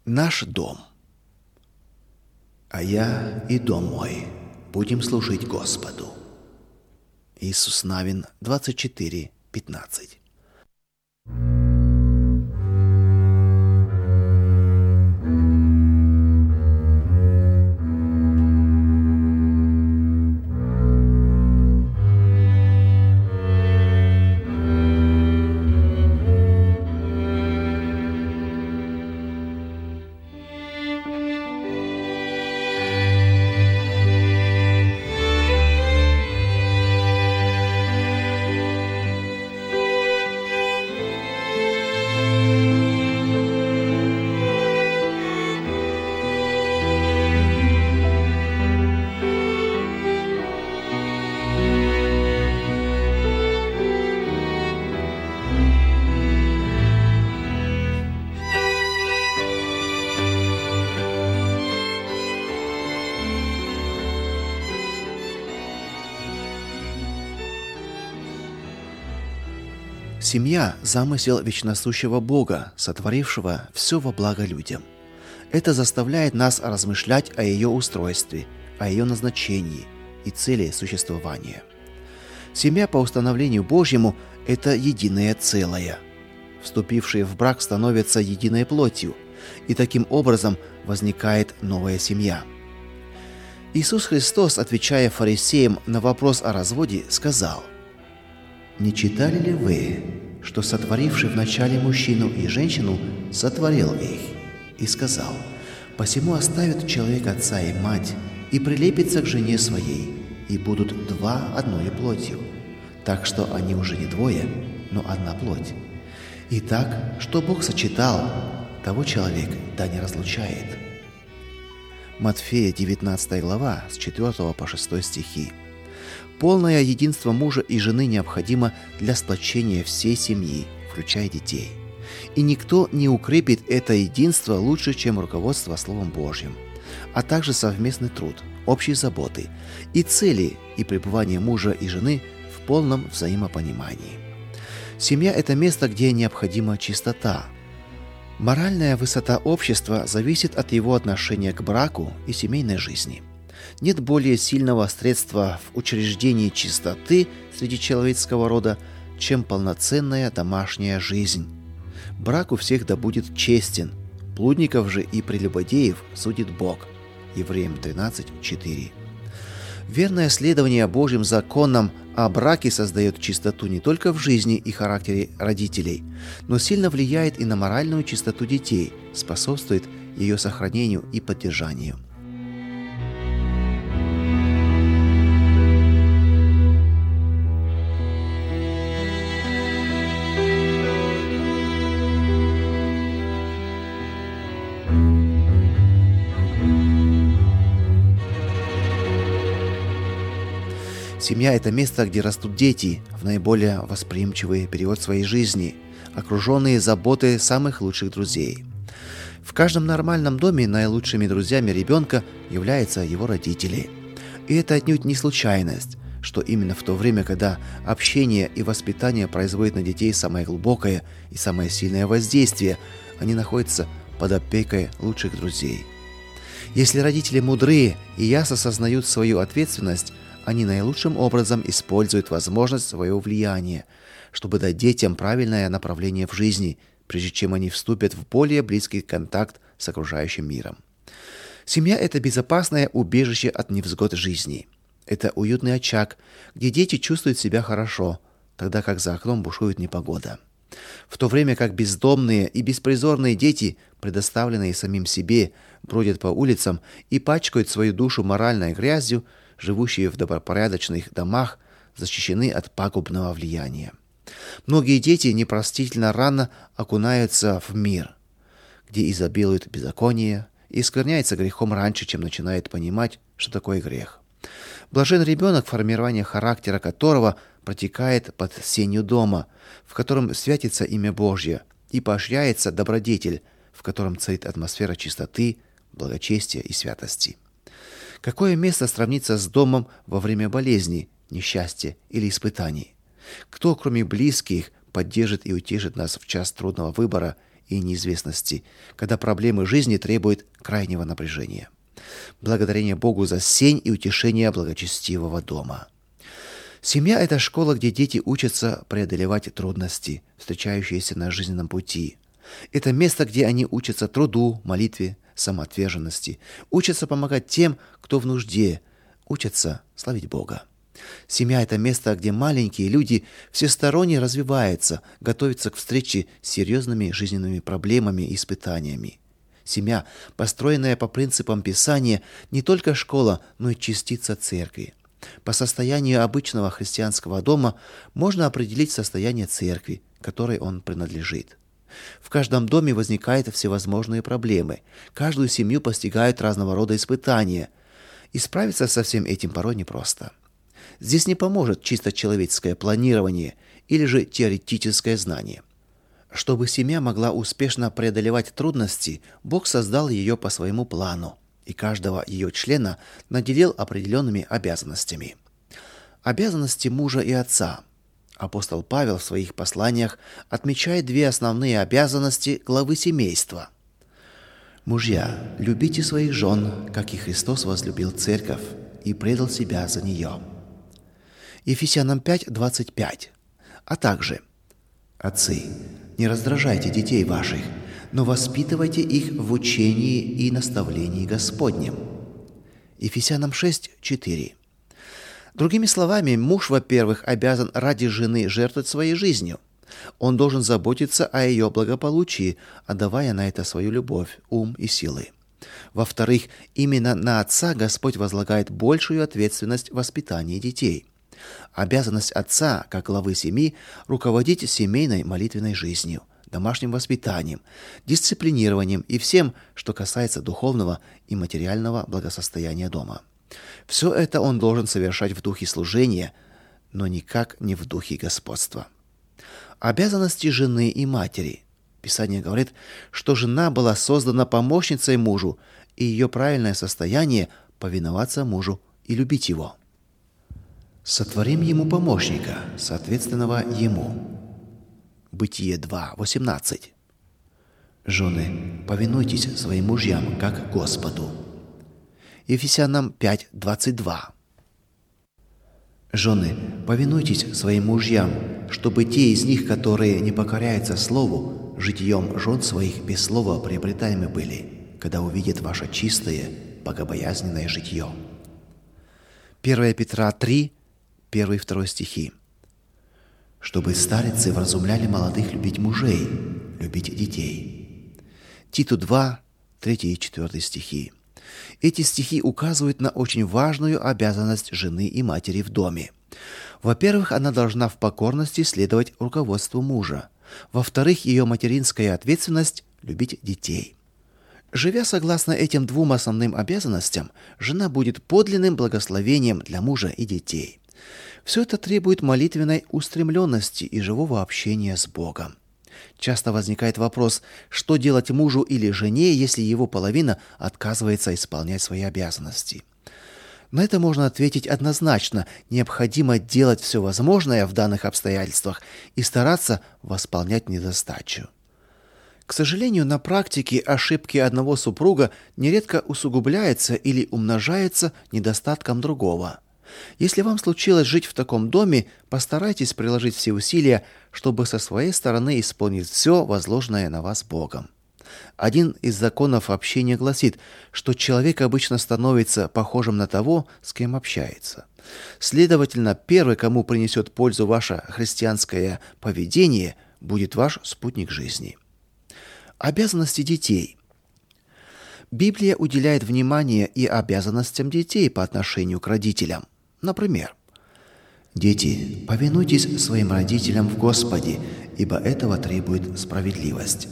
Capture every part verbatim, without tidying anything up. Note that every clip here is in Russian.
Наш дом. А я и дом мой будем служить Господу. Иисус Навин, двадцать четыре пятнадцать. Семья – замысел вечносущего Бога, сотворившего все во благо людям. Это заставляет нас размышлять о ее устройстве, о ее назначении и цели существования. Семья по установлению Божьему – это единое целое. Вступившие в брак становятся единой плотью, и таким образом возникает новая семья. Иисус Христос, отвечая фарисеям на вопрос о разводе, сказал: «Не читали ли вы, что сотворивший вначале мужчину и женщину сотворил их, и сказал: посему оставит человек отца и мать, и прилепится к жене своей, и будут два одною плотью, так что они уже не двое, но одна плоть. Итак, что Бог сочетал, того человек да не разлучает». Матфея, девятнадцатая глава, с четвёртого по шестой стихи. Полное единство мужа и жены необходимо для сплочения всей семьи, включая детей. И никто не укрепит это единство лучше, чем руководство Словом Божьим, а также совместный труд, общие заботы и цели и пребывание мужа и жены в полном взаимопонимании. Семья – это место, где необходима чистота. Моральная высота общества зависит от его отношения к браку и семейной жизни. Нет более сильного средства в учреждении чистоты среди человеческого рода, чем полноценная домашняя жизнь. Брак у всех да будет честен, блудников же и прелюбодеев судит Бог. Евреям тринадцать четыре. Верное следование Божьим законам о браке создает чистоту не только в жизни и характере родителей, но сильно влияет и на моральную чистоту детей, способствует ее сохранению и поддержанию. Семья – это место, где растут дети в наиболее восприимчивый период своей жизни, окруженные заботой самых лучших друзей. В каждом нормальном доме наилучшими друзьями ребенка являются его родители. И это отнюдь не случайность, что именно в то время, когда общение и воспитание производят на детей самое глубокое и самое сильное воздействие, они находятся под опекой лучших друзей. Если родители мудрые и ясно осознают свою ответственность, они наилучшим образом используют возможность своего влияния, чтобы дать детям правильное направление в жизни, прежде чем они вступят в более близкий контакт с окружающим миром. Семья – это безопасное убежище от невзгод жизни. Это уютный очаг, где дети чувствуют себя хорошо, тогда как за окном бушует непогода. В то время как бездомные и беспризорные дети, предоставленные самим себе, бродят по улицам и пачкают свою душу моральной грязью, живущие в добропорядочных домах защищены от пагубного влияния. Многие дети непростительно рано окунаются в мир, где изобилует беззаконие и скверняется грехом раньше, чем начинает понимать, что такое грех. Блажен ребенок, формирование характера которого протекает под сенью дома, в котором святится имя Божье, и поощряется добродетель, в котором царит атмосфера чистоты, благочестия и святости. Какое место сравнится с домом во время болезни, несчастья или испытаний? Кто, кроме близких, поддержит и утешит нас в час трудного выбора и неизвестности, когда проблемы жизни требуют крайнего напряжения. Благодарение Богу за сень и утешение благочестивого дома. Семья – это школа, где дети учатся преодолевать трудности, встречающиеся на жизненном пути. Это место, где они учатся труду, молитве, самоотверженности, учатся помогать тем, кто в нужде, учатся славить Бога. Семья – это место, где маленькие люди всесторонне развиваются, готовятся к встрече с серьезными жизненными проблемами и испытаниями. Семья, построенная по принципам Писания, не только школа, но и частица церкви. По состоянию обычного христианского дома можно определить состояние церкви, которой он принадлежит. В каждом доме возникают всевозможные проблемы. Каждую семью постигают разного рода испытания. И справиться со всем этим порой непросто. Здесь не поможет чисто человеческое планирование или же теоретическое знание. Чтобы семья могла успешно преодолевать трудности, Бог создал ее по своему плану, и каждого ее члена наделил определенными обязанностями. Обязанности мужа и отца. Апостол Павел в своих посланиях отмечает две основные обязанности главы семейства. «Мужья, любите своих жен, как и Христос возлюбил церковь и предал себя за нее». Ефесянам пять, двадцать пять. А также: «Отцы, не раздражайте детей ваших, но воспитывайте их в учении и наставлении Господнем». Ефесянам шесть, четыре. Другими словами, муж, во-первых, обязан ради жены жертвовать своей жизнью. Он должен заботиться о ее благополучии, отдавая на это свою любовь, ум и силы. Во-вторых, именно на отца Господь возлагает большую ответственность в воспитании детей. Обязанность отца, как главы семьи, руководить семейной молитвенной жизнью, домашним воспитанием, дисциплинированием и всем, что касается духовного и материального благосостояния дома. Все это он должен совершать в духе служения, но никак не в духе господства. Обязанности жены и матери. Писание говорит, что жена была создана помощницей мужу, и ее правильное состояние – повиноваться мужу и любить его. «Сотворим ему помощника, соответственного ему». Бытие два, восемнадцать. «Жены, повинуйтесь своим мужьям, как Господу». Ефесянам пять, двадцать два. «Жены, повинуйтесь своим мужьям, чтобы те из них, которые не покоряются слову, житием жен своих без слова приобретаемы были, когда увидят ваше чистое, богобоязненное житье». первое Петра три, первый и второй стихи. «Чтобы старицы вразумляли молодых любить мужей, любить детей». Титу два, третий и четвертый стихи. Эти стихи указывают на очень важную обязанность жены и матери в доме. Во-первых, она должна в покорности следовать руководству мужа. Во-вторых, ее материнская ответственность – любить детей. Живя согласно этим двум основным обязанностям, жена будет подлинным благословением для мужа и детей. Все это требует молитвенной устремленности и живого общения с Богом. Часто возникает вопрос, что делать мужу или жене, если его половина отказывается исполнять свои обязанности. На это можно ответить однозначно: необходимо делать все возможное в данных обстоятельствах и стараться восполнять недостачу. К сожалению, на практике ошибки одного супруга нередко усугубляются или умножаются недостатком другого. Если вам случилось жить в таком доме, постарайтесь приложить все усилия, чтобы со своей стороны исполнить все, возложенное на вас Богом. Один из законов общения гласит, что человек обычно становится похожим на того, с кем общается. Следовательно, первый, кому принесет пользу ваше христианское поведение, будет ваш спутник жизни. Обязанности детей. Библия уделяет внимание и обязанностям детей по отношению к родителям. Например: «Дети, повинуйтесь своим родителям в Господе, ибо этого требует справедливость».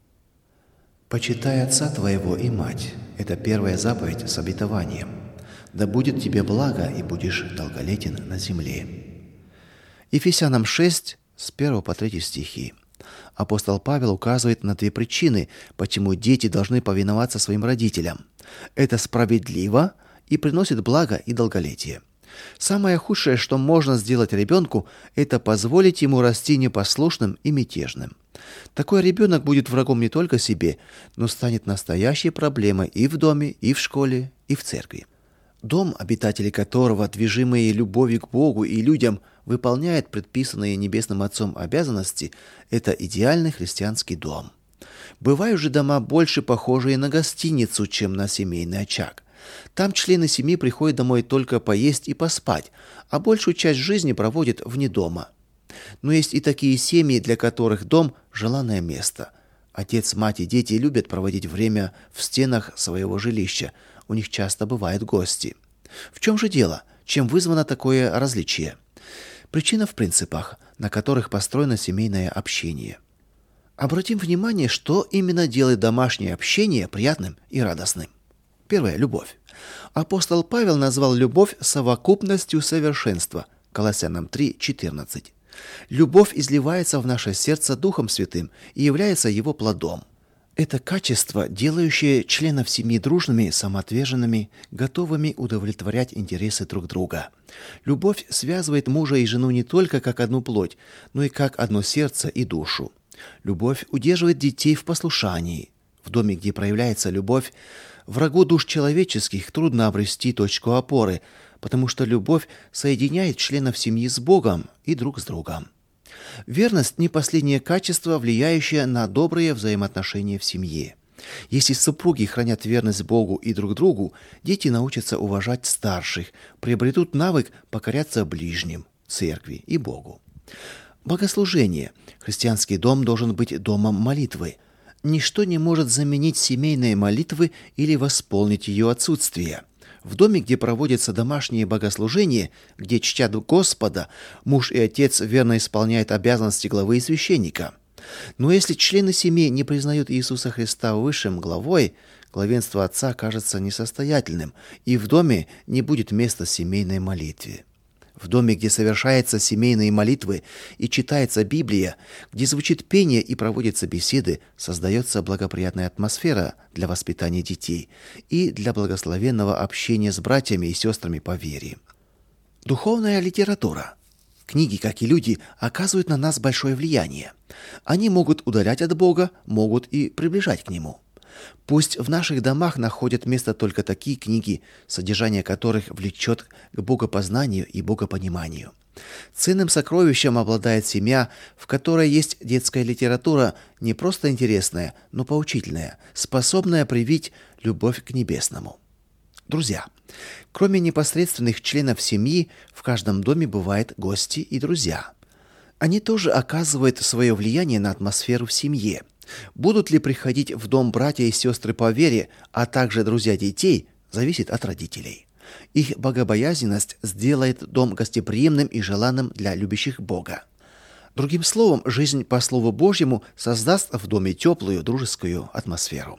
«Почитай отца твоего и мать» – это первая заповедь с обетованием. «Да будет тебе благо, и будешь долголетен на земле». Ефесянам шесть, с первого по третий стихи. Апостол Павел указывает на две причины, почему дети должны повиноваться своим родителям. Это справедливо и приносит благо и долголетие. Самое худшее, что можно сделать ребенку, это позволить ему расти непослушным и мятежным. Такой ребенок будет врагом не только себе, но станет настоящей проблемой и в доме, и в школе, и в церкви. Дом, обитатели которого, движимые любовью к Богу и людям, выполняют предписанные Небесным Отцом обязанности, это идеальный христианский дом. Бывают же дома больше похожие на гостиницу, чем на семейный очаг. Там члены семьи приходят домой только поесть и поспать, а большую часть жизни проводят вне дома. Но есть и такие семьи, для которых дом – желанное место. Отец, мать и дети любят проводить время в стенах своего жилища. У них часто бывают гости. В чем же дело? Чем вызвано такое различие? Причина в принципах, на которых построено семейное общение. Обратим внимание, что именно делает домашнее общение приятным и радостным. Первое – любовь. Апостол Павел назвал любовь совокупностью совершенства. Колоссянам три четырнадцать. Любовь изливается в наше сердце Духом Святым и является его плодом. Это качество, делающее членов семьи дружными, самоотверженными, готовыми удовлетворять интересы друг друга. Любовь связывает мужа и жену не только как одну плоть, но и как одно сердце и душу. Любовь удерживает детей в послушании. В доме, где проявляется любовь, врагу душ человеческих трудно обрести точку опоры, потому что любовь соединяет членов семьи с Богом и друг с другом. Верность – не последнее качество, влияющее на добрые взаимоотношения в семье. Если супруги хранят верность Богу и друг другу, дети научатся уважать старших, приобретут навык покоряться ближним, церкви и Богу. Богослужение. Христианский дом должен быть домом молитвы. Ничто не может заменить семейные молитвы или восполнить ее отсутствие. В доме, где проводятся домашние богослужения, где чтят Господа, муж и отец верно исполняют обязанности главы и священника. Но если члены семьи не признают Иисуса Христа высшим главой, главенство отца кажется несостоятельным, и в доме не будет места семейной молитве. В доме, где совершаются семейные молитвы и читается Библия, где звучит пение и проводятся беседы, создается благоприятная атмосфера для воспитания детей и для благословенного общения с братьями и сестрами по вере. Духовная литература. Книги, как и люди, оказывают на нас большое влияние. Они могут удалять от Бога, могут и приближать к Нему. Пусть в наших домах находят место только такие книги, содержание которых влечет к богопознанию и богопониманию. Ценным сокровищем обладает семья, в которой есть детская литература, не просто интересная, но поучительная, способная привить любовь к небесному. Друзья. Кроме непосредственных членов семьи, в каждом доме бывают гости и друзья. Они тоже оказывают свое влияние на атмосферу в семье. Будут ли приходить в дом братья и сестры по вере, а также друзья детей, зависит от родителей. Их богобоязненность сделает дом гостеприимным и желанным для любящих Бога. Другим словом, жизнь по Слову Божьему создаст в доме теплую, дружескую атмосферу.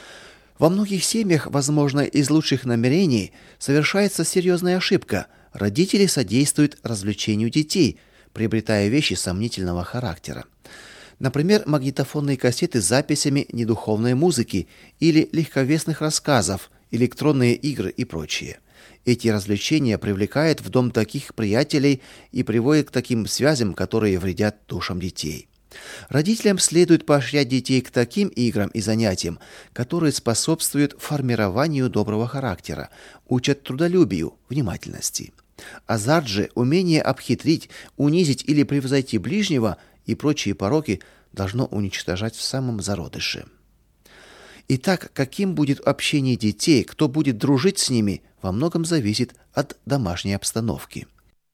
Во многих семьях, возможно, из лучших намерений, совершается серьезная ошибка. Родители содействуют развлечению детей, приобретая вещи сомнительного характера. Например, магнитофонные кассеты с записями недуховной музыки или легковесных рассказов, электронные игры и прочее. Эти развлечения привлекают в дом таких приятелей и приводят к таким связям, которые вредят душам детей. Родителям следует поощрять детей к таким играм и занятиям, которые способствуют формированию доброго характера, учат трудолюбию, внимательности. Азарт же, умение обхитрить, унизить или превзойти ближнего и прочие пороки должно уничтожать в самом зародыше. Итак, каким будет общение детей, кто будет дружить с ними, во многом зависит от домашней обстановки.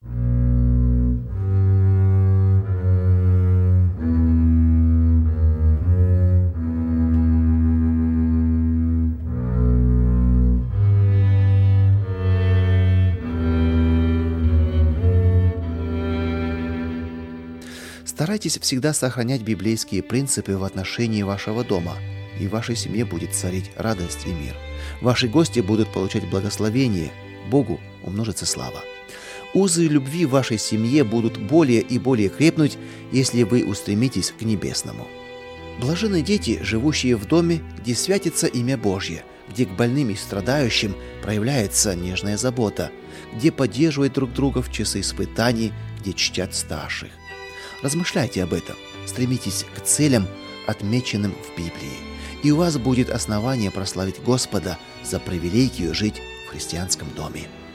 Старайтесь всегда сохранять библейские принципы в отношении вашего дома, и в вашей семье будет царить радость и мир. Ваши гости будут получать благословение, Богу умножится слава. Узы любви в вашей семье будут более и более крепнуть, если вы устремитесь к небесному. Блаженны дети, живущие в доме, где святится имя Божье, где к больным и страдающим проявляется нежная забота, где поддерживают друг друга в часы испытаний, где чтят старших. Размышляйте об этом. Стремитесь к целям, отмеченным в Библии, и у вас будет основание прославить Господа за привилегию жить в христианском доме.